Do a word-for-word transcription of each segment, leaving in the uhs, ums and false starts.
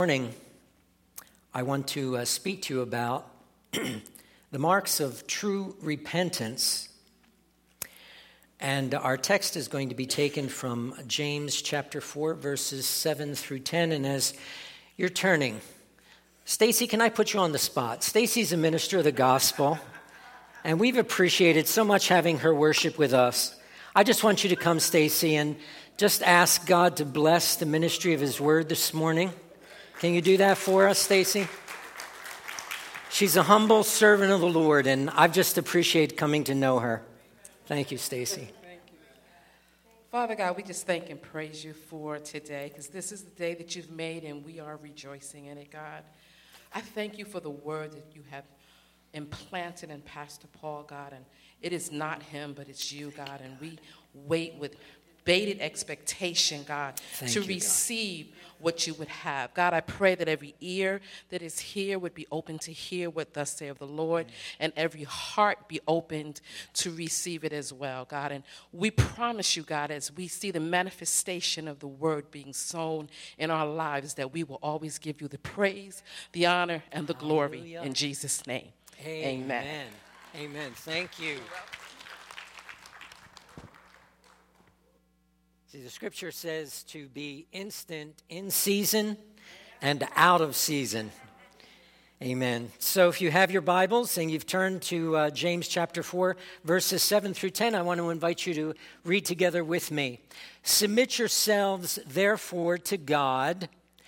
Morning, I want to uh, speak to you about the marks of true repentance. And our text is going to be taken from James chapter four, verses seven through ten. And as you're turning, Stacy, can I put you on the spot? Stacy's a minister of the gospel, and we've appreciated so much having her worship with us. I just want you to come, Stacy, and just ask God to bless the ministry of His word this morning. Can you do that for us, Stacy? She's a humble servant of the Lord, and I've just appreciated coming to know her. Thank you, Stacy. Thank you. Father God, we just thank and praise you for today, because this is the day that you've made, and we are rejoicing in it, God. I thank you for the word that you have implanted in Pastor Paul, God, and it is not him, but it's you, God, and we wait with bated expectation, God, Thank to you, receive God. What you would have. God, I pray that every ear that is here would be open to hear what thus saith the Lord, mm-hmm. and every heart be opened to receive it as well, God. And we promise you, God, as we see the manifestation of the word being sown in our lives, that we will always give you the praise, the honor, and the glory. Hallelujah. In Jesus' name. Amen. Amen. Amen. Thank you. See, the scripture says to be instant in season and out of season. Amen. So if you have your Bibles and you've turned to uh, James chapter four, verses seven through ten, I want to invite you to read together with me. Submit yourselves, therefore, to God.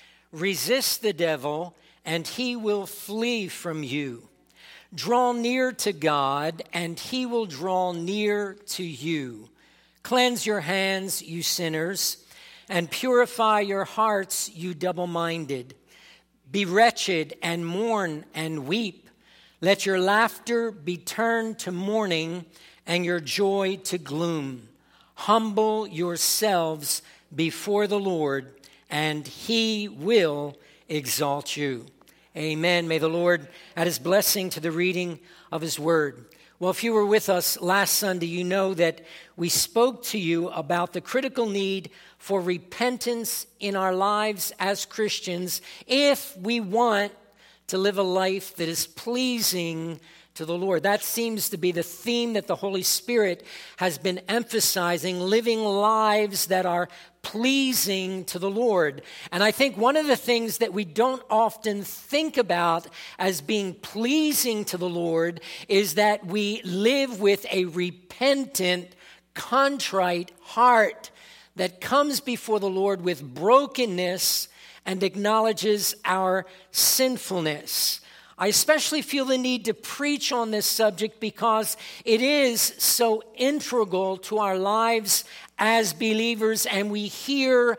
Resist the devil, and he will flee from you. Draw near to God, and he will draw near to you. Cleanse your hands, you sinners, and purify your hearts, you double-minded. Be wretched and mourn and weep. Let your laughter be turned to mourning and your joy to gloom. Humble yourselves before the Lord, and he will exalt you. Amen. May the Lord add his blessing to the reading of his word. Well, if you were with us last Sunday, you know that we spoke to you about the critical need for repentance in our lives as Christians if we want to live a life that is pleasing to the Lord. That seems to be the theme that the Holy Spirit has been emphasizing, living lives that are pleasing to the Lord. And I think one of the things that we don't often think about as being pleasing to the Lord is that we live with a repentant, contrite heart that comes before the Lord with brokenness and acknowledges our sinfulness. I especially feel the need to preach on this subject because it is so integral to our lives as believers, and we hear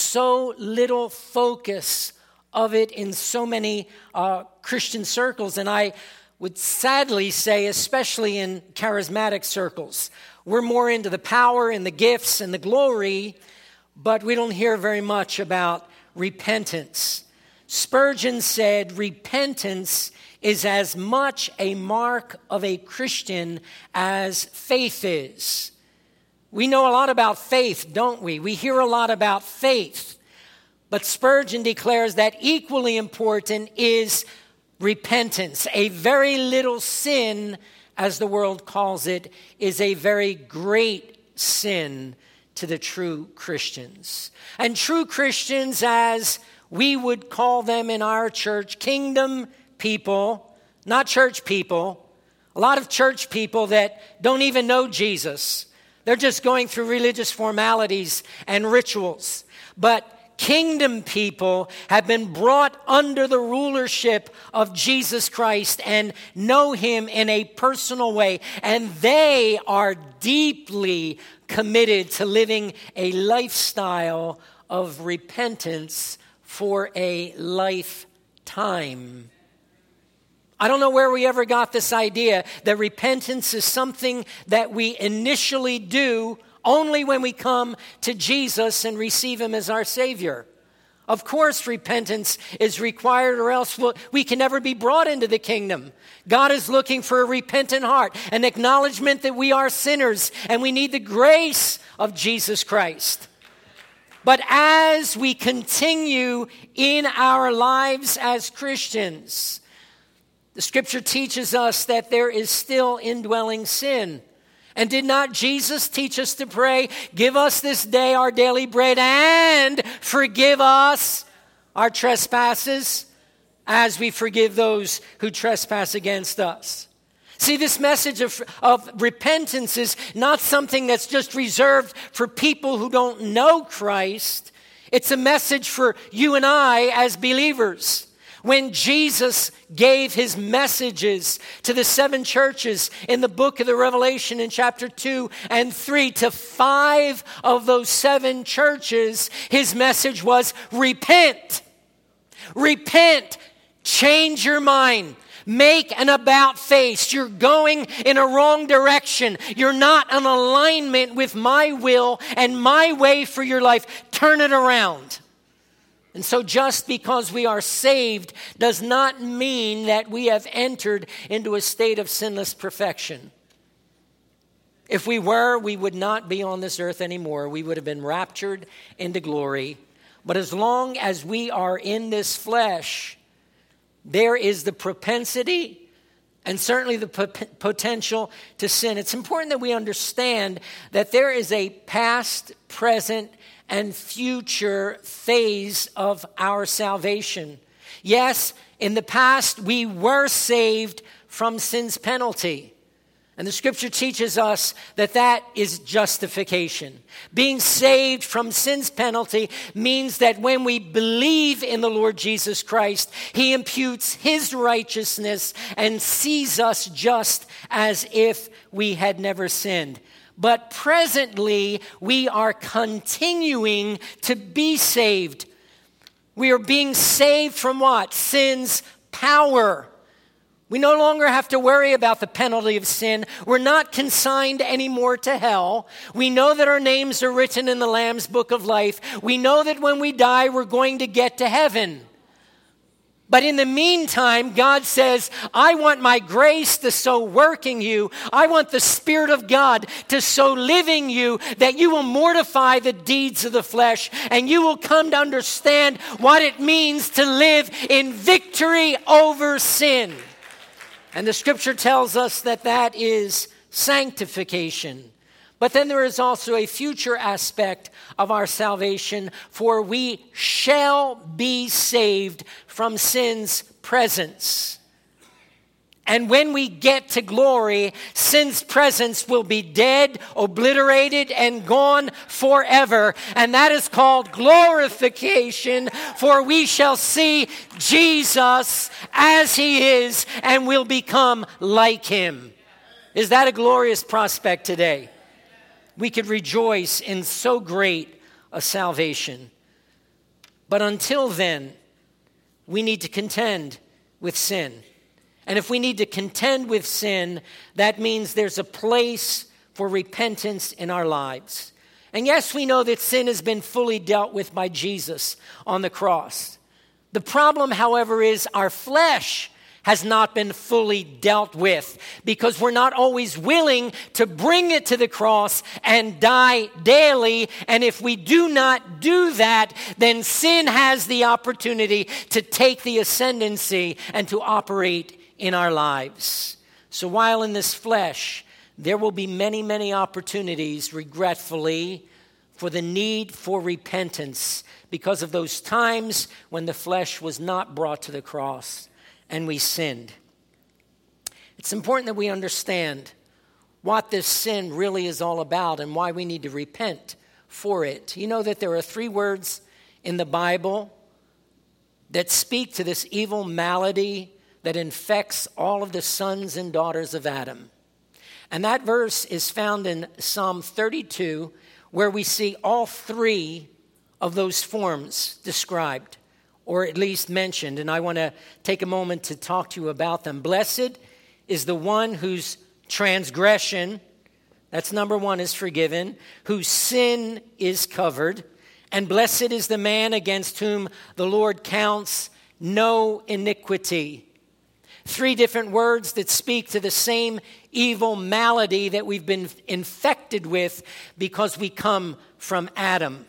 so little focus of it in so many uh, Christian circles. And I would sadly say, especially in charismatic circles, we're more into the power and the gifts and the glory, but we don't hear very much about repentance. Spurgeon said, repentance is as much a mark of a Christian as faith is. We know a lot about faith, don't we? We hear a lot about faith. But Spurgeon declares that equally important is repentance. A very little sin, as the world calls it, is a very great sin to the true Christians. And true Christians, as we would call them in our church, kingdom people, not church people. A lot of church people that don't even know Jesus. They're just going through religious formalities and rituals. But kingdom people have been brought under the rulership of Jesus Christ and know him in a personal way. And they are deeply committed to living a lifestyle of repentance for a lifetime. I don't know where we ever got this idea that repentance is something that we initially do only when we come to Jesus and receive him as our Savior. Of course, repentance is required, or else we'll, we can never be brought into the kingdom. God is looking for a repentant heart, an acknowledgement that we are sinners and we need the grace of Jesus Christ. But as we continue in our lives as Christians, the scripture teaches us that there is still indwelling sin. And did not Jesus teach us to pray, give us this day our daily bread and forgive us our trespasses as we forgive those who trespass against us? See, this message of, of repentance is not something that's just reserved for people who don't know Christ. It's a message for you and I as believers. When Jesus gave his messages to the seven churches in the book of the Revelation in chapter two and three, to five of those seven churches, his message was repent. Repent. Change your mind. Make an about face. You're going in a wrong direction. You're not in alignment with my will and my way for your life. Turn it around. And so just because we are saved does not mean that we have entered into a state of sinless perfection. If we were, we would not be on this earth anymore. We would have been raptured into glory. But as long as we are in this flesh, there is the propensity and certainly the p- potential to sin. It's important that we understand that there is a past, present, and future phase of our salvation. Yes, in the past we were saved from sin's penalty. And the scripture teaches us that that is justification. Being saved from sin's penalty means that when we believe in the Lord Jesus Christ, he imputes his righteousness and sees us just as if we had never sinned. But presently, we are continuing to be saved. We are being saved from what? Sin's power. We no longer have to worry about the penalty of sin. We're not consigned anymore to hell. We know that our names are written in the Lamb's book of life. We know that when we die, we're going to get to heaven. But in the meantime, God says, I want my grace to so work in you. I want the Spirit of God to so live in you that you will mortify the deeds of the flesh and you will come to understand what it means to live in victory over sin. And the scripture tells us that that is sanctification. But then there is also a future aspect of our salvation, for we shall be saved from sin's presence. And when we get to glory, sin's presence will be dead, obliterated, and gone forever. And that is called glorification, for we shall see Jesus as he is, and will become like him. Is that a glorious prospect today? We could rejoice in so great a salvation. But until then, we need to contend with sin. And if we need to contend with sin, that means there's a place for repentance in our lives. And yes, we know that sin has been fully dealt with by Jesus on the cross. The problem, however, is our flesh has not been fully dealt with because we're not always willing to bring it to the cross and die daily. And if we do not do that, then sin has the opportunity to take the ascendancy and to operate in our lives. So while in this flesh, there will be many, many opportunities, regretfully, for the need for repentance because of those times when the flesh was not brought to the cross and we sinned. It's important that we understand what this sin really is all about and why we need to repent for it. You know that there are three words in the Bible that speak to this evil malady that infects all of the sons and daughters of Adam. And that verse is found in Psalm thirty-two, where we see all three of those forms described, or at least mentioned. And I want to take a moment to talk to you about them. Blessed is the one whose transgression, that's number one, is forgiven, whose sin is covered. And blessed is the man against whom the Lord counts no iniquity. Three different words that speak to the same evil malady that we've been infected with because we come from Adam.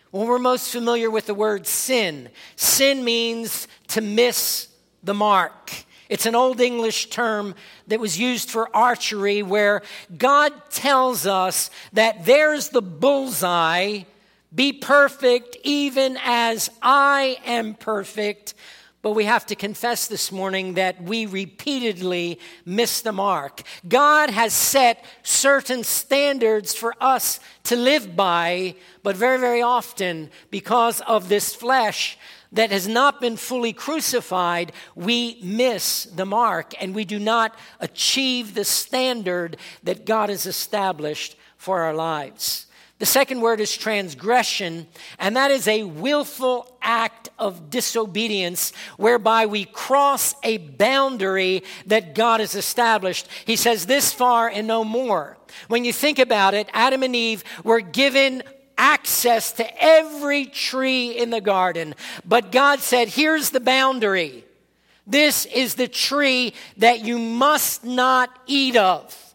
Well, we're most familiar with the word sin. Sin means to miss the mark. It's an Old English term that was used for archery, where God tells us that there's the bullseye. Be perfect even as I am perfect. But we have to confess this morning that we repeatedly miss the mark. God has set certain standards for us to live by, but very, very often, because of this flesh that has not been fully crucified, we miss the mark and we do not achieve the standard that God has established for our lives. The second word is transgression, and that is a willful act of disobedience whereby we cross a boundary that God has established. He says this far and no more. When you think about it, Adam and Eve were given access to every tree in the garden. But God said, here's the boundary. This is the tree that you must not eat of.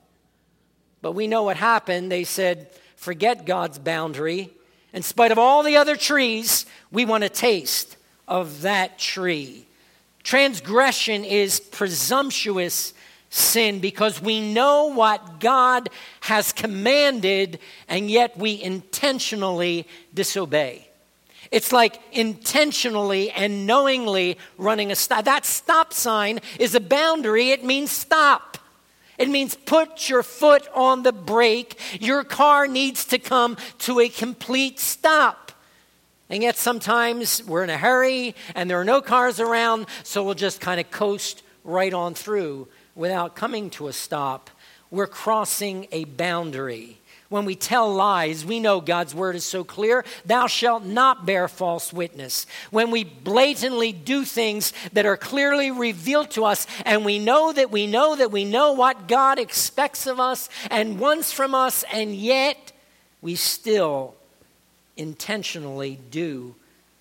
But we know what happened. They said, forget God's boundary. In spite of all the other trees, we want a taste of that tree. Transgression is presumptuous sin because we know what God has commanded and yet we intentionally disobey. It's like intentionally and knowingly running a stop. That stop sign is a boundary. It means stop. It means put your foot on the brake. Your car needs to come to a complete stop. And yet sometimes we're in a hurry and there are no cars around, so we'll just kind of coast right on through without coming to a stop. We're crossing a boundary. When we tell lies, we know God's word is so clear. Thou shalt not bear false witness. When we blatantly do things that are clearly revealed to us, and we know that we know that we know what God expects of us and wants from us, and yet we still intentionally do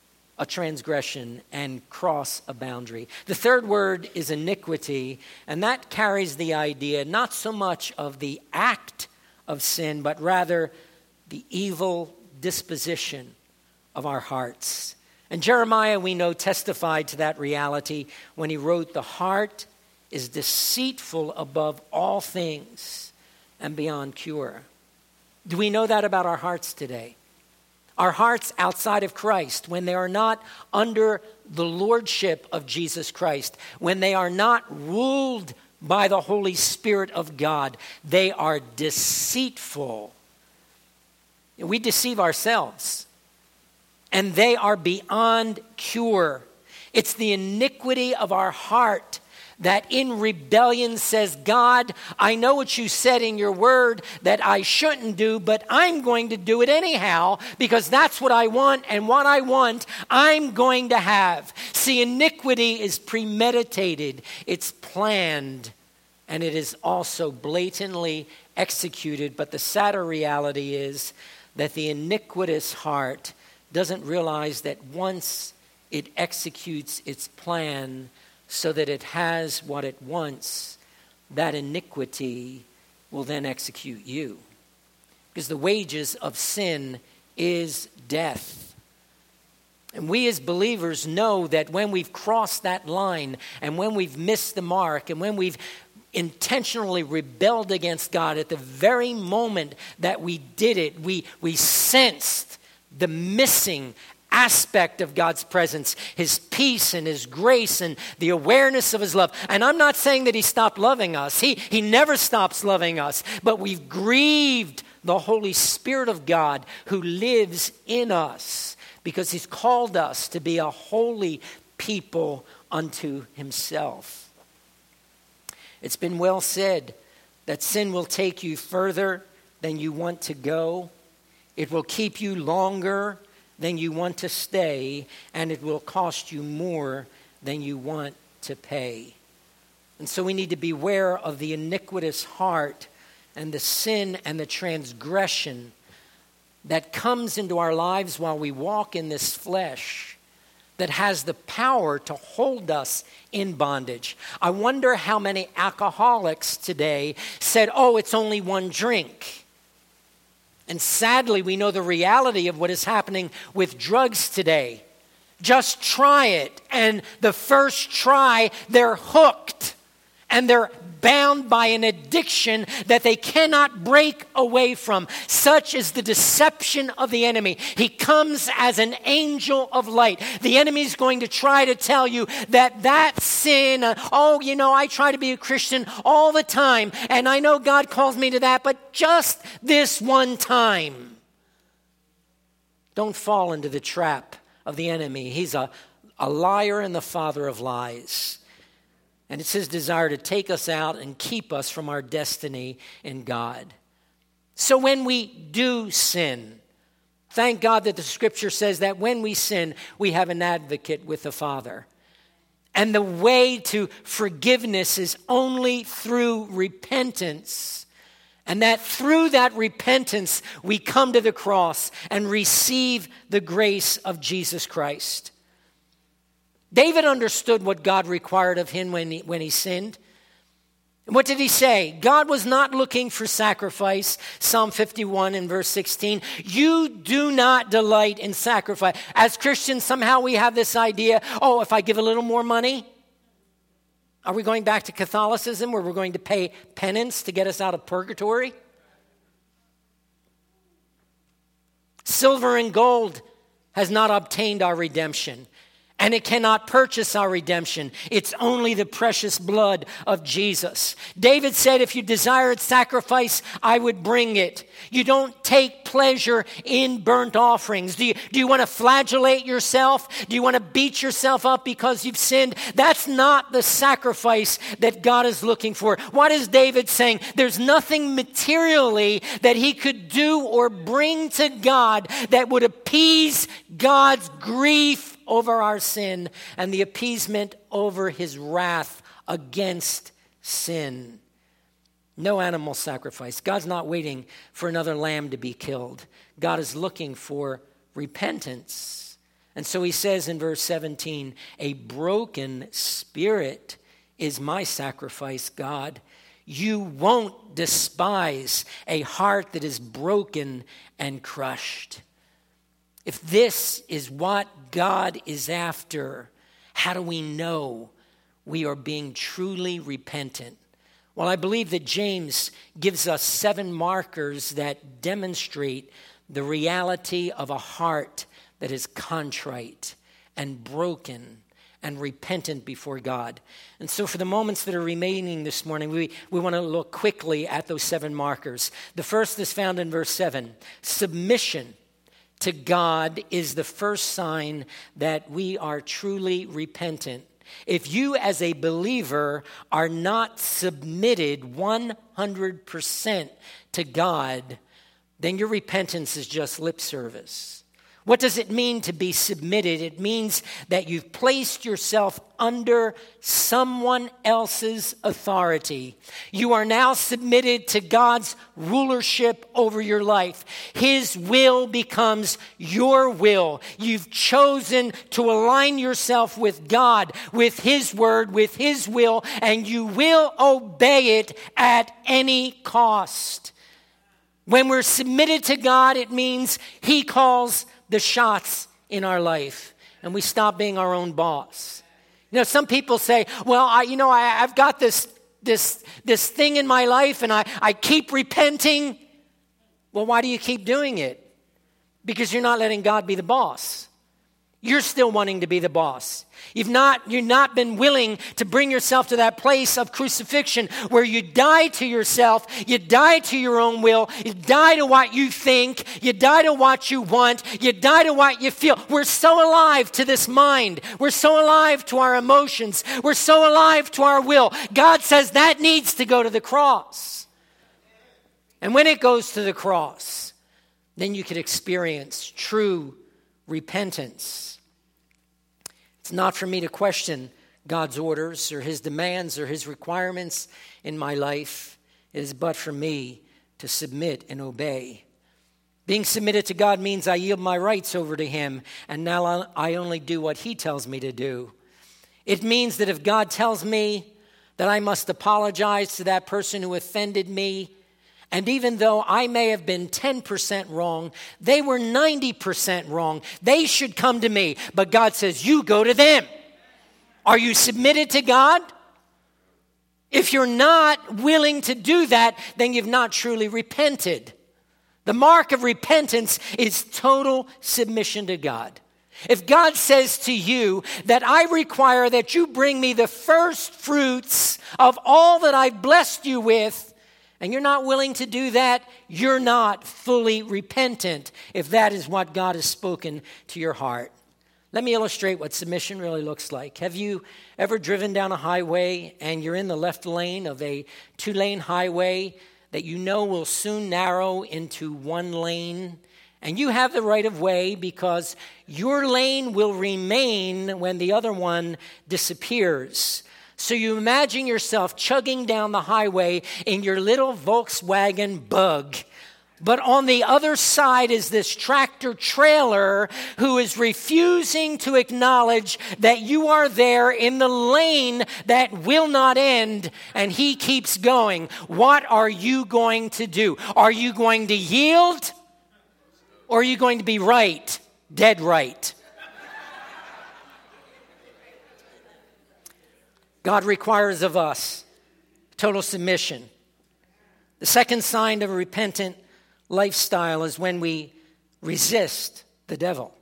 a transgression and cross a boundary. The third word is iniquity, and that carries the idea not so much of the act of sin, but rather the evil disposition of our hearts. And Jeremiah, we know, testified to that reality when he wrote, the heart is deceitful above all things and beyond cure. Do we know that about our hearts today? Our hearts outside of Christ, when they are not under the lordship of Jesus Christ, when they are not ruled by the Holy Spirit of God, they are deceitful. We deceive ourselves, and they are beyond cure. It's the iniquity of our heart that in rebellion says, God, I know what you said in your word that I shouldn't do, but I'm going to do it anyhow because that's what I want, and what I want, I'm going to have. See, iniquity is premeditated, it's planned, and it is also blatantly executed. But the sadder reality is that the iniquitous heart doesn't realize that once it executes its plan so that it has what it wants, that iniquity will then execute you. Because the wages of sin is death. And we as believers know that when we've crossed that line and when we've missed the mark and when we've intentionally rebelled against God, at the very moment that we did it, we, we sensed the missing aspect of God's presence, his peace and his grace and the awareness of his love. And I'm not saying that he stopped loving us. He, he never stops loving us. But we've grieved the Holy Spirit of God who lives in us because he's called us to be a holy people unto himself. It's been well said that sin will take you further than you want to go. It will keep you longer than you want to stay, and it will cost you more than you want to pay. And so we need to beware of the iniquitous heart and the sin and the transgression that comes into our lives while we walk in this flesh that has the power to hold us in bondage. I wonder how many alcoholics today said, oh, it's only one drink. And sadly, we know the reality of what is happening with drugs today. Just try it, and the first try, they're hooked, and they're bound by an addiction that they cannot break away from. Such is the deception of the enemy. He comes as an angel of light. The enemy's going to try to tell you that that sin, uh, oh, you know, I try to be a Christian all the time, and I know God calls me to that, but just this one time. Don't fall into the trap of the enemy. He's a, a liar and the father of lies. And it's his desire to take us out and keep us from our destiny in God. So when we do sin, thank God that the scripture says that when we sin, we have an advocate with the Father. And the way to forgiveness is only through repentance. And that through that repentance, we come to the cross and receive the grace of Jesus Christ. David understood what God required of him when he, when he sinned. What did he say? God was not looking for sacrifice. Psalm fifty-one and verse sixteen. You do not delight in sacrifice. As Christians, somehow we have this idea, oh, if I give a little more money. Are we going back to Catholicism where we're going to pay penance to get us out of purgatory? Silver and gold has not obtained our redemption. And it cannot purchase our redemption. It's only the precious blood of Jesus. David said, if you desired sacrifice, I would bring it. You don't take pleasure in burnt offerings. Do you, do you want to flagellate yourself? Do you want to beat yourself up because you've sinned? That's not the sacrifice that God is looking for. What is David saying? There's nothing materially that he could do or bring to God that would appease God's grief over our sin and the appeasement over his wrath against sin. No animal sacrifice. God's not waiting for another lamb to be killed. God is looking for repentance. And so he says in verse seventeen, a broken spirit is my sacrifice, God. You won't despise a heart that is broken and crushed. If this is what God is after, how do we know we are being truly repentant? Well, I believe that James gives us seven markers that demonstrate the reality of a heart that is contrite and broken and repentant before God. And so for the moments that are remaining this morning, we, we want to look quickly at those seven markers. The first is found in verse seven. Submission to God is the first sign that we are truly repentant. If you as a believer are not submitted one hundred percent to God, then your repentance is just lip service. What does it mean to be submitted? It means that you've placed yourself under someone else's authority. You are now submitted to God's rulership over your life. His will becomes your will. You've chosen to align yourself with God, with His word, with His will, and you will obey it at any cost. When we're submitted to God, it means He calls the shots in our life, and we stop being our own boss. You know, some people say, well, I, you know, I, I've got this, this, this thing in my life, and I, I keep repenting. Well, why do you keep doing it? Because you're not letting God be the boss. You're still wanting to be the boss. You've not, you've not been willing to bring yourself to that place of crucifixion where you die to yourself, you die to your own will, you die to what you think, you die to what you want, you die to what you feel. We're so alive to this mind. We're so alive to our emotions. We're so alive to our will. God says that needs to go to the cross. And when it goes to the cross, then you can experience true repentance. It's not for me to question God's orders or His demands or His requirements in my life. It is but for me to submit and obey. Being submitted to God means I yield my rights over to Him, and now I only do what He tells me to do. It means that if God tells me that I must apologize to that person who offended me, And even though I may have been ten percent wrong, they were ninety percent wrong. They should come to me. But God says, you go to them. Are you submitted to God? If you're not willing to do that, then you've not truly repented. The mark of repentance is total submission to God. If God says to you that I require that you bring me the first fruits of all that I've blessed you with, and you're not willing to do that, you're not fully repentant if that is what God has spoken to your heart. Let me illustrate what submission really looks like. Have you ever driven down a highway and you're in the left lane of a two-lane highway that you know will soon narrow into one lane? And you have the right of way because your lane will remain when the other one disappears. So you imagine yourself chugging down the highway in your little Volkswagen Bug. But on the other side is this tractor trailer who is refusing to acknowledge that you are there in the lane that will not end, and he keeps going. What are you going to do? Are you going to yield? Or are you going to be right, dead right? God requires of us total submission. The second sign of a repentant lifestyle is when we resist the devil.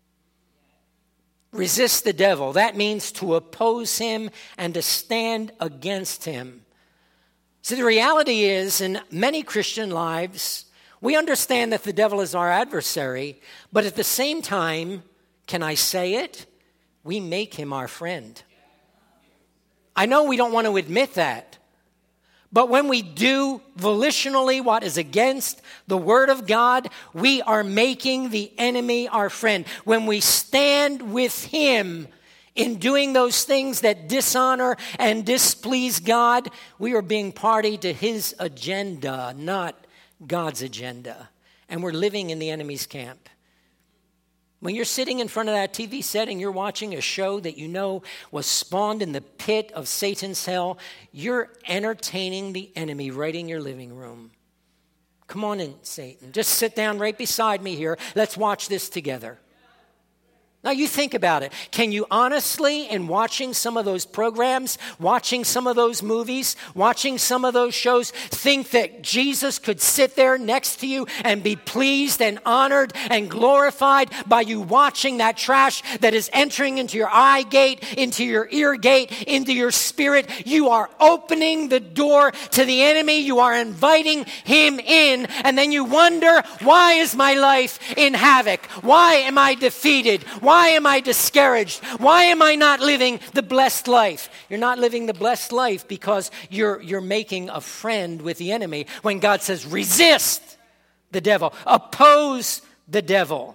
Resist the devil. That means to oppose him and to stand against him. So the reality is, in many Christian lives, we understand that the devil is our adversary, but at the same time, can I say it? We make him our friend. I know we don't want to admit that, but when we do volitionally what is against the Word of God, we are making the enemy our friend. When we stand with him in doing those things that dishonor and displease God, we are being party to his agenda, not God's agenda. And we're living in the enemy's camp. When you're sitting in front of that T V set and you're watching a show that you know was spawned in the pit of Satan's hell, you're entertaining the enemy right in your living room. Come on in, Satan. Just sit down right beside me here. Let's watch this together. Now you think about it. Can you honestly, in watching some of those programs, watching some of those movies, watching some of those shows, think that Jesus could sit there next to you and be pleased and honored and glorified by you watching that trash that is entering into your eye gate, into your ear gate, into your spirit? You are opening the door to the enemy. You are inviting him in. And then you wonder, why is my life in havoc? Why am I defeated? Why Why am I discouraged? Why am I not living the blessed life? You're not living the blessed life because you're, you're making a friend with the enemy when God says, resist the devil, oppose the devil.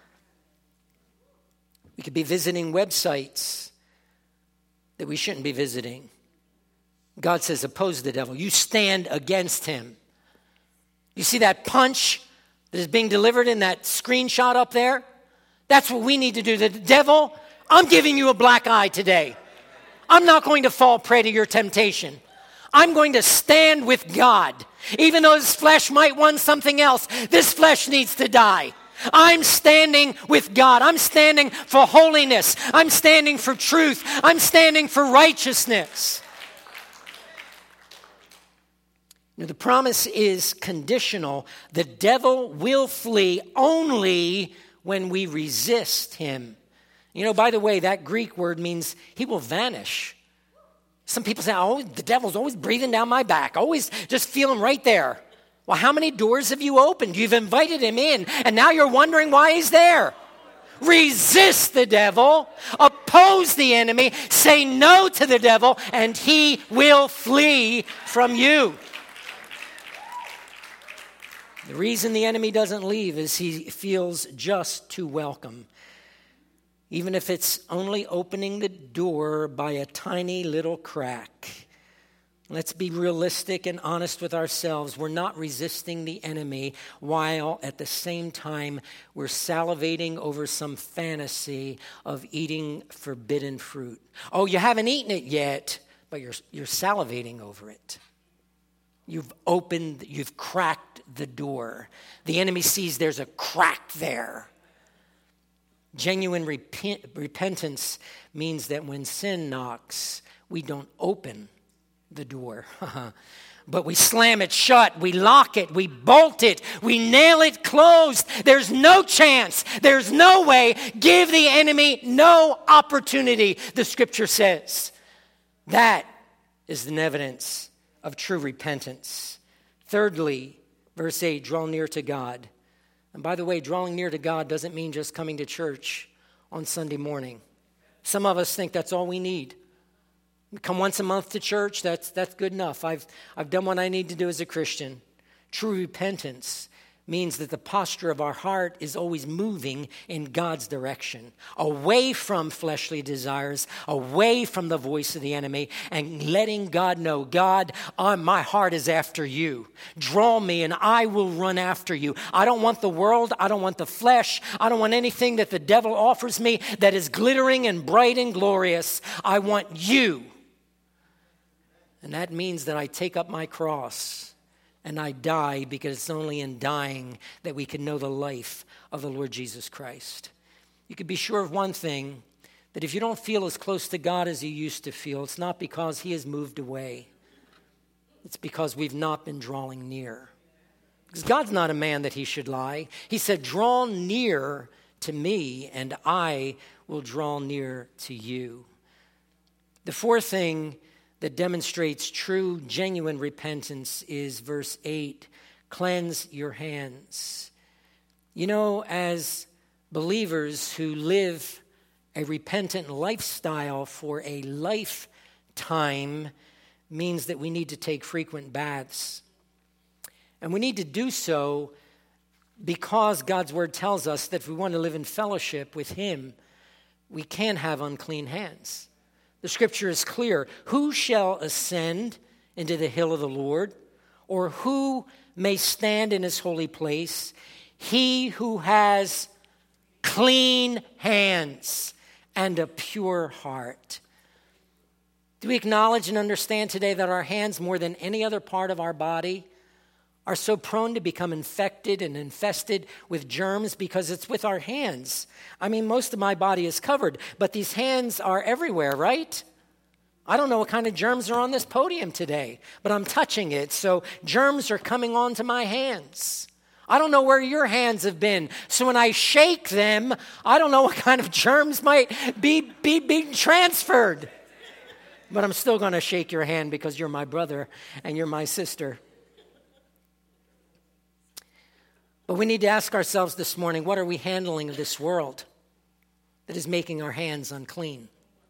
We could be visiting websites that we shouldn't be visiting. God says, oppose the devil. You stand against him. You see that punch that is being delivered in that screenshot up there? That's what we need to do. The devil, I'm giving you a black eye today. I'm not going to fall prey to your temptation. I'm going to stand with God. Even though this flesh might want something else, this flesh needs to die. I'm standing with God. I'm standing for holiness. I'm standing for truth. I'm standing for righteousness. Now, the promise is conditional. The devil will flee only when we resist him. You know, by the way, that Greek word means he will vanish. Some people say, oh, the devil's always breathing down my back. Always just feel him right there. Well, how many doors have you opened? You've invited him in, and now you're wondering why he's there. Resist the devil. Oppose the enemy. Say no to the devil, and he will flee from you. The reason the enemy doesn't leave is he feels just too welcome. Even if it's only opening the door by a tiny little crack. Let's be realistic and honest with ourselves. We're not resisting the enemy while at the same time we're salivating over some fantasy of eating forbidden fruit. Oh, you haven't eaten it yet, but you're, you're salivating over it. You've opened, you've cracked the door. The enemy sees there's a crack there. Genuine repent, repentance means that when sin knocks, we don't open the door. But we slam it shut, we lock it, we bolt it, we nail it closed. There's no chance, there's no way. Give the enemy no opportunity, the scripture says. That is an evidence of true repentance. Thirdly, verse eight, draw near to God. And by the way, drawing near to God doesn't mean just coming to church on Sunday morning. Some of us think that's all we need. We come once a month to church, that's that's good enough. I've I've done what I need to do as a Christian. True repentance means that the posture of our heart is always moving in God's direction, away from fleshly desires, away from the voice of the enemy, and letting God know, God, uh, my heart is after you. Draw me and I will run after you. I don't want the world. I don't want the flesh. I don't want anything that the devil offers me that is glittering and bright and glorious. I want you. And that means that I take up my cross and I die, because it's only in dying that we can know the life of the Lord Jesus Christ. You can be sure of one thing, that if you don't feel as close to God as you used to feel, it's not because he has moved away. It's because we've not been drawing near. Because God's not a man that he should lie. He said, draw near to me and I will draw near to you. The fourth thing that demonstrates true, genuine repentance is verse eight, cleanse your hands. You know, as believers who live a repentant lifestyle for a lifetime means that we need to take frequent baths. And we need to do so because God's word tells us that if we want to live in fellowship with him, we can have unclean hands. The scripture is clear. Who shall ascend into the hill of the Lord? Or who may stand in his holy place? He who has clean hands and a pure heart. Do we acknowledge and understand today that our hands, more than any other part of our body, are so prone to become infected and infested with germs because it's with our hands? I mean, most of my body is covered, but these hands are everywhere, right? I don't know what kind of germs are on this podium today, but I'm touching it, so germs are coming onto my hands. I don't know where your hands have been, so when I shake them, I don't know what kind of germs might be, be being transferred. But I'm still going to shake your hand because you're my brother and you're my sister. But we need to ask ourselves this morning, what are we handling of this world that is making our hands unclean?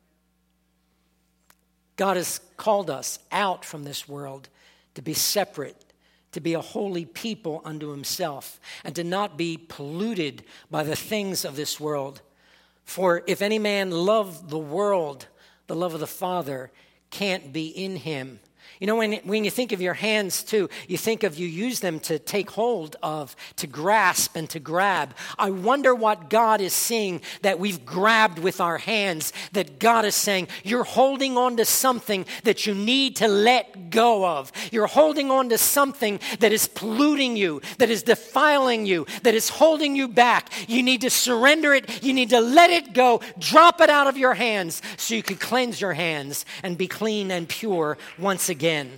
God has called us out from this world to be separate, to be a holy people unto himself, and to not be polluted by the things of this world. For if any man love the world, the love of the Father can't be in him. You know, when, when you think of your hands too, you think of you use them to take hold of, to grasp and to grab. I wonder what God is seeing that we've grabbed with our hands, that God is saying, you're holding on to something that you need to let go of. You're holding on to something that is polluting you, that is defiling you, that is holding you back. You need to surrender it. You need to let it go. Drop it out of your hands so you can cleanse your hands and be clean and pure once again. Again.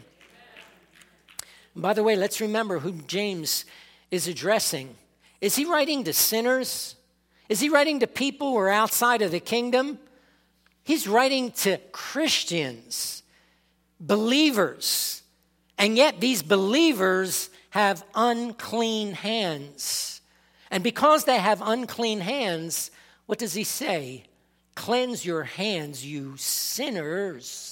By the way, let's remember who James is addressing. Is he writing to sinners? Is he writing to people who are outside of the kingdom? He's writing to Christians, believers. And yet these believers have unclean hands. And because they have unclean hands, what does he say? Cleanse your hands, you sinners.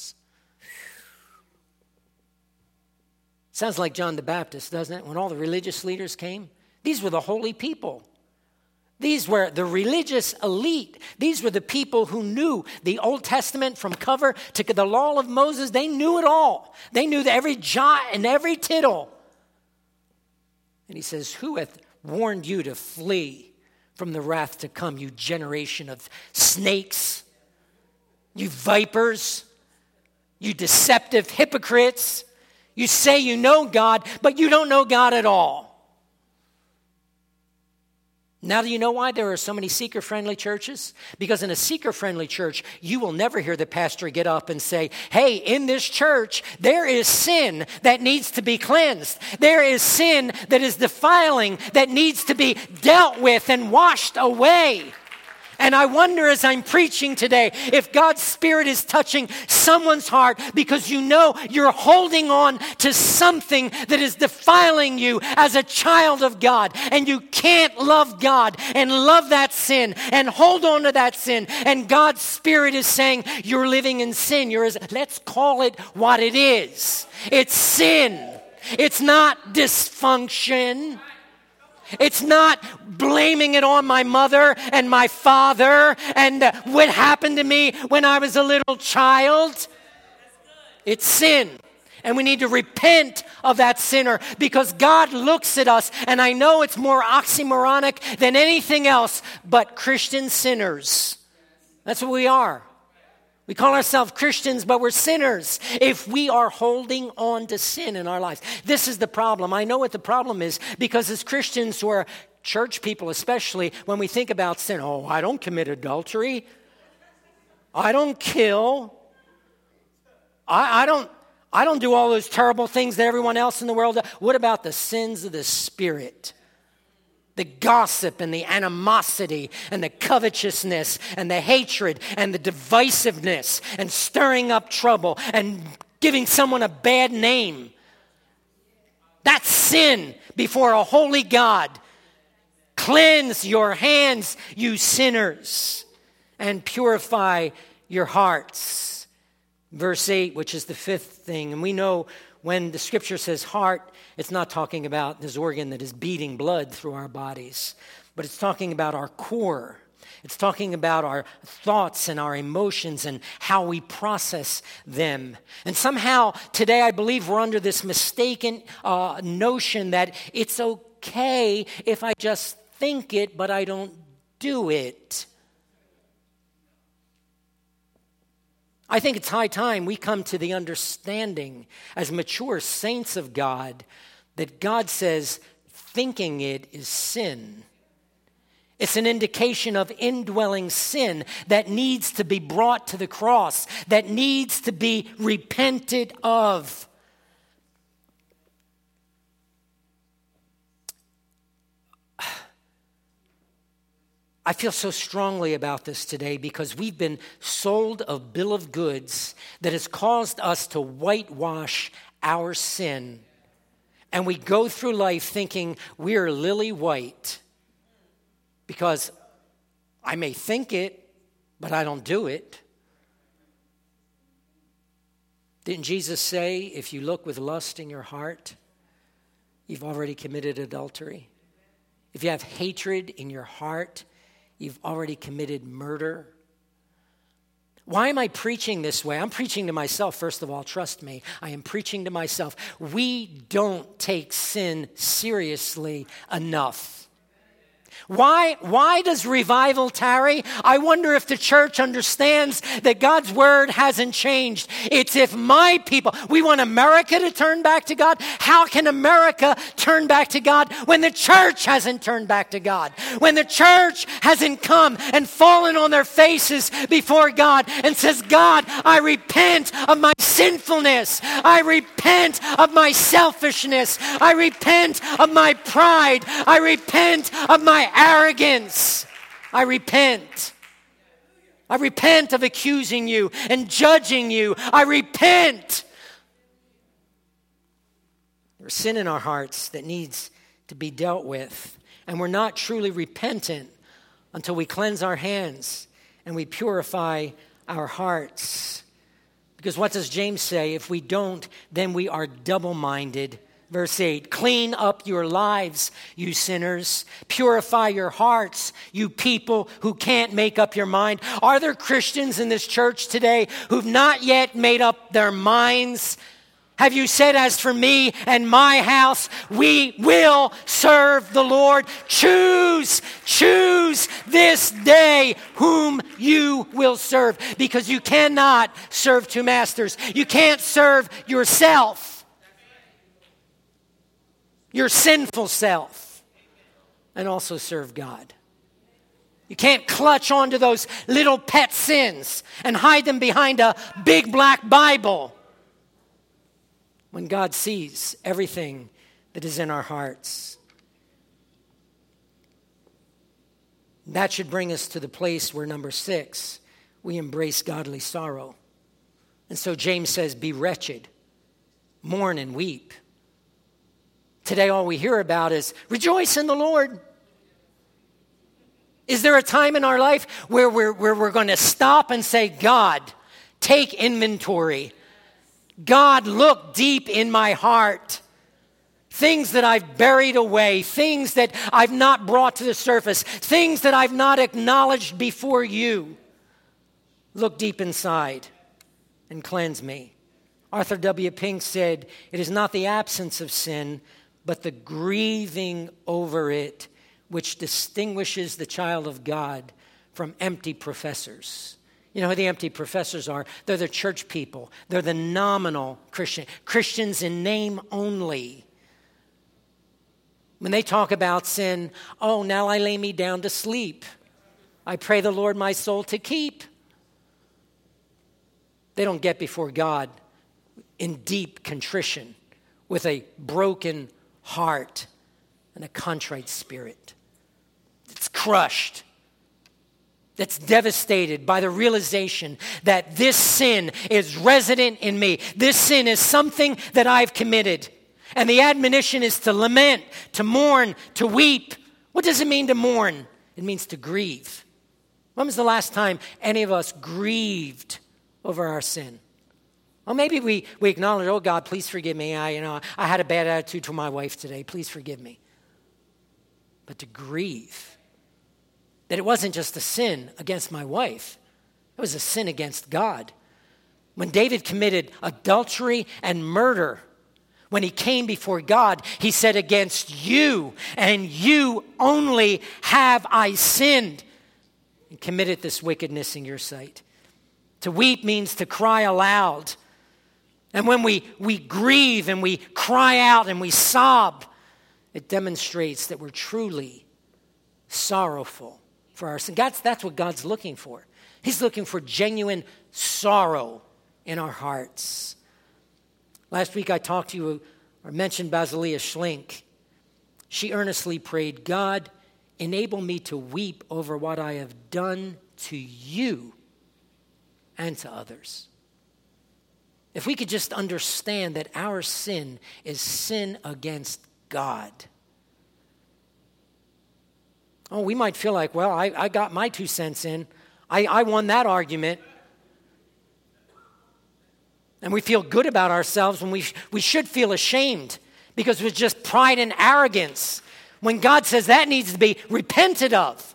Sounds like John the Baptist, doesn't it? When all the religious leaders came. These were the holy people. These were the religious elite. These were the people who knew the Old Testament from cover to the law of Moses. They knew it all. They knew every jot and every tittle. And he says, who hath warned you to flee from the wrath to come, you generation of snakes, you vipers, you deceptive hypocrites? You say you know God, but you don't know God at all. Now, do you know why there are so many seeker-friendly churches? Because in a seeker-friendly church, you will never hear the pastor get up and say, hey, in this church, there is sin that needs to be cleansed. There is sin that is defiling, that needs to be dealt with and washed away. And I wonder as I'm preaching today if God's Spirit is touching someone's heart because you know you're holding on to something that is defiling you as a child of God. And you can't love God and love that sin and hold on to that sin. And God's Spirit is saying you're living in sin. You're, let's call it what it is. It's sin. It's not dysfunction. It's not blaming it on my mother and my father and uh, what happened to me when I was a little child. It's sin. And we need to repent of that sinner because God looks at us, and I know it's more oxymoronic than anything else, but Christian sinners. That's what we are. We call ourselves Christians, but we're sinners if we are holding on to sin in our lives. This is the problem. I know what the problem is because as Christians who are church people especially, when we think about sin, oh, I don't commit adultery. I don't kill. I, I don't I don't do all those terrible things that everyone else in the world does. What about the sins of the Spirit? The gossip and the animosity and the covetousness and the hatred and the divisiveness and stirring up trouble and giving someone a bad name. That's sin before a holy God. Cleanse your hands, you sinners, and purify your hearts. Verse eight, which is the fifth thing, and we know when the scripture says heart, it's not talking about this organ that is beating blood through our bodies, but it's talking about our core. It's talking about our thoughts and our emotions and how we process them. And somehow today I believe we're under this mistaken uh, notion that it's okay if I just think it, but I don't do it. I think it's high time we come to the understanding as mature saints of God that God says thinking it is sin. It's an indication of indwelling sin that needs to be brought to the cross, that needs to be repented of. I feel so strongly about this today because we've been sold a bill of goods that has caused us to whitewash our sin. And we go through life thinking we're lily white because I may think it, but I don't do it. Didn't Jesus say, if you look with lust in your heart, you've already committed adultery? If you have hatred in your heart, you've already committed murder. Why am I preaching this way? I'm preaching to myself, first of all, trust me. I am preaching to myself. We don't take sin seriously enough. Why, why does revival tarry? I wonder if the church understands that God's word hasn't changed. It's if my people, we want America to turn back to God. How can America turn back to God when the church hasn't turned back to God? When the church hasn't come and fallen on their faces before God and says, God, I repent of my sinfulness. I repent of my selfishness. I repent of my pride. I repent of my arrogance. I repent. I repent of accusing you and judging you. I repent. There's sin in our hearts that needs to be dealt with. And we're not truly repentant until we cleanse our hands and we purify our hearts. Because what does James say? If we don't, then we are double-minded. Verse eight, clean up your lives, you sinners. Purify your hearts, you people who can't make up your mind. Are there Christians in this church today who've not yet made up their minds? Have you said, as for me and my house, we will serve the Lord? Choose, choose this day whom you will serve. Because you cannot serve two masters. You can't serve yourself. your sinful self and also serve God. You can't clutch onto those little pet sins and hide them behind a big black Bible when God sees everything that is in our hearts. That should bring us to the place where, number six, we embrace godly sorrow. And so James says, be wretched, mourn and weep. Today all we hear about is rejoice in the Lord. Is there a time in our life where we're, where we're going to stop and say, God, take inventory. God, look deep in my heart. Things that I've buried away, things that I've not brought to the surface, things that I've not acknowledged before you. Look deep inside and cleanse me. Arthur W. Pink said, it is not the absence of sin, but the grieving over it which distinguishes the child of God from empty professors. You know who the empty professors are? They're the church people. They're the nominal Christian, Christians in name only. When they talk about sin, oh, now I lay me down to sleep. I pray the Lord my soul to keep. They don't get before God in deep contrition with a broken heart and a contrite spirit. It's crushed. That's devastated by the realization that this sin is resident in me. This sin is something that I've committed. And the admonition is to lament, to mourn, to weep. What does it mean to mourn? It means to grieve. When was the last time any of us grieved over our sin? Well, maybe we, we acknowledge, oh, God, please forgive me. I, you know, I had a bad attitude to my wife today. Please forgive me. But to grieve, that it wasn't just a sin against my wife. It was a sin against God. When David committed adultery and murder, when he came before God, he said, against you and you only have I sinned and committed this wickedness in your sight. To weep means to cry aloud. And when we, we grieve and we cry out and we sob, it demonstrates that we're truly sorrowful for our sin. That's, that's what God's looking for. He's looking for genuine sorrow in our hearts. Last week I talked to you or mentioned Basilia Schlink. She earnestly prayed, God, enable me to weep over what I have done to you and to others. If we could just understand that our sin is sin against God. Oh, we might feel like, well, I, I got my two cents in. I, I won that argument. And we feel good about ourselves when we, we should feel ashamed because it's just pride and arrogance. When God says that needs to be repented of.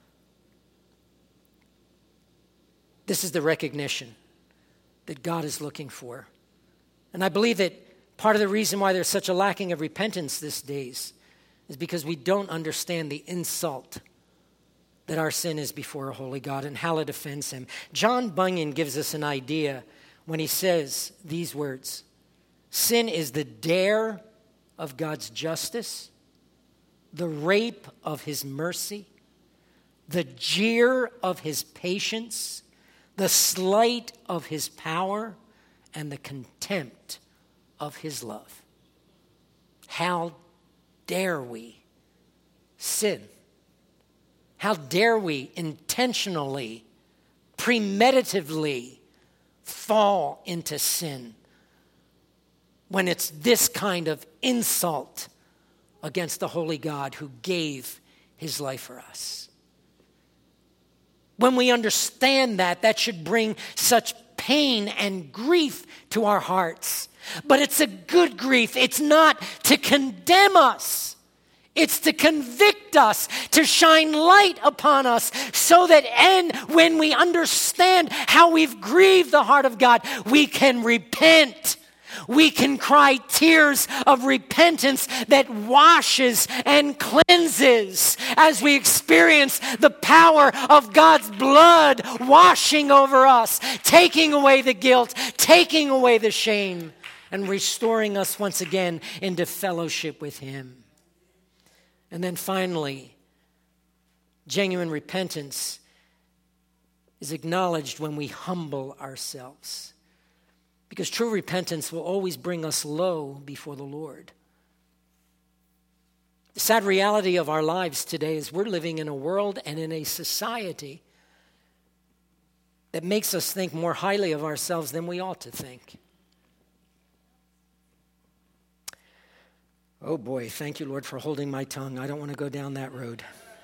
This is the recognition that God is looking for. And I believe that part of the reason why there's such a lacking of repentance these days is because we don't understand the insult that our sin is before a holy God and how it offends him. John Bunyan gives us an idea when he says these words: sin is the dare of God's justice, the rape of his mercy, the jeer of his patience, the slight of his power, and the contempt of his love. How dare we sin? How dare we intentionally, premeditatively fall into sin when it's this kind of insult against the holy God who gave his life for us? When we understand that, that should bring such pain and grief to our hearts. But it's a good grief. It's not to condemn us. It's to convict us, to shine light upon us, so that and when we understand how we've grieved the heart of God, we can repent. We can cry tears of repentance that washes and cleanses as we experience the power of God's blood washing over us, taking away the guilt, taking away the shame, and restoring us once again into fellowship with him. And then finally, genuine repentance is acknowledged when we humble ourselves. Because true repentance will always bring us low before the Lord. The sad reality of our lives today is we're living in a world and in a society that makes us think more highly of ourselves than we ought to think. Oh boy, thank you, Lord, for holding my tongue. I don't want to go down that road.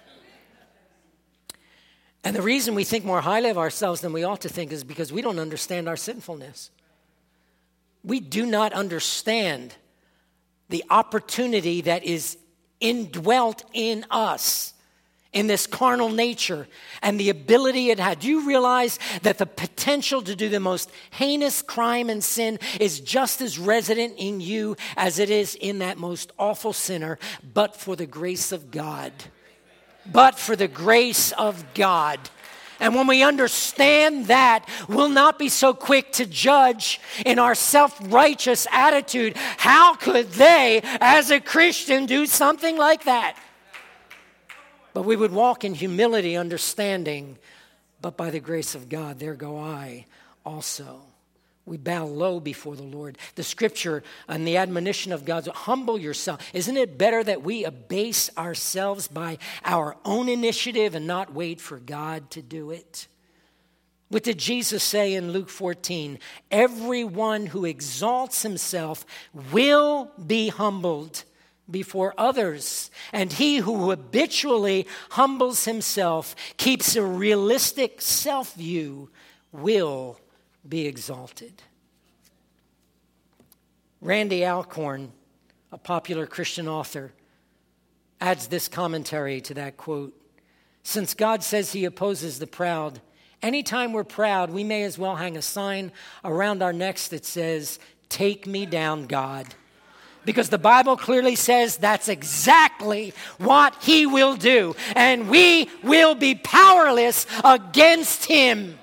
And the reason we think more highly of ourselves than we ought to think is because we don't understand our sinfulness. We do not understand the opportunity that is indwelt in us, in this carnal nature, and the ability it had. Do you realize that the potential to do the most heinous crime and sin is just as resident in you as it is in that most awful sinner, but for the grace of God? But for the grace of God. And when we understand that, we'll not be so quick to judge in our self-righteous attitude. How could they, as a Christian, do something like that? But we would walk in humility, understanding, but by the grace of God, there go I also. We bow low before the Lord. The scripture and the admonition of God, humble yourself. Isn't it better that we abase ourselves by our own initiative and not wait for God to do it? What did Jesus say in Luke fourteen? Everyone who exalts himself will be humbled before others. And he who habitually humbles himself, keeps a realistic self-view, will be exalted. Randy Alcorn, a popular Christian author, adds this commentary to that quote. Since God says he opposes the proud, anytime we're proud, we may as well hang a sign around our necks that says, "Take me down, God." Because the Bible clearly says that's exactly what he will do. And we will be powerless against him.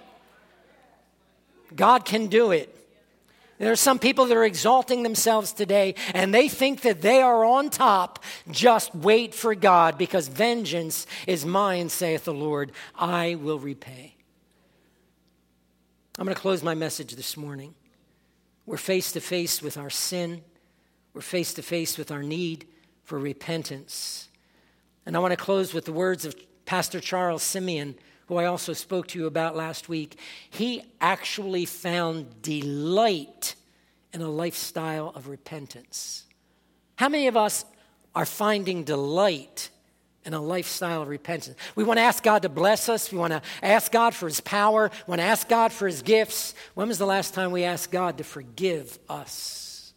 God can do it. There are some people that are exalting themselves today, and they think that they are on top. Just wait for God, because vengeance is mine, saith the Lord. I will repay. I'm going to close my message this morning. We're face to face with our sin. We're face to face with our need for repentance. And I want to close with the words of Pastor Charles Simeon, who I also spoke to you about last week. He actually found delight in a lifestyle of repentance. How many of us are finding delight in a lifestyle of repentance? We want to ask God to bless us. We want to ask God for his power. We want to ask God for his gifts. When was the last time we asked God to forgive us?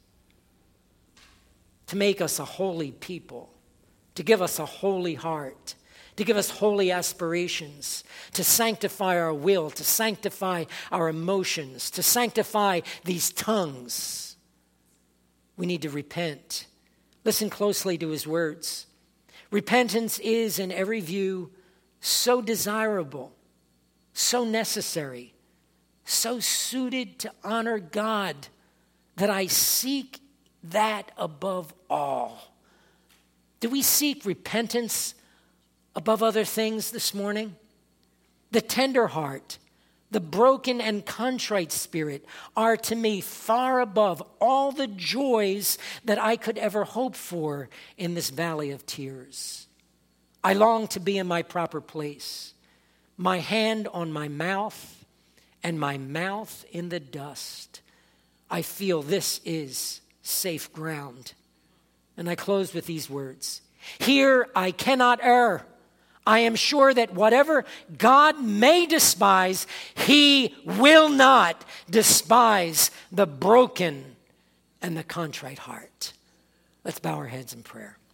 To make us a holy people, to give us a holy heart, to give us holy aspirations, to sanctify our will, to sanctify our emotions, to sanctify these tongues. We need to repent. Listen closely to his words. Repentance is, in every view, so desirable, so necessary, so suited to honor God that I seek that above all. Do we seek repentance above other things this morning? The tender heart, the broken and contrite spirit are to me far above all the joys that I could ever hope for in this valley of tears. I long to be in my proper place, my hand on my mouth and my mouth in the dust. I feel this is safe ground. And I close with these words. Here I cannot err. I am sure that whatever God may despise, he will not despise the broken and the contrite heart. Let's bow our heads in prayer.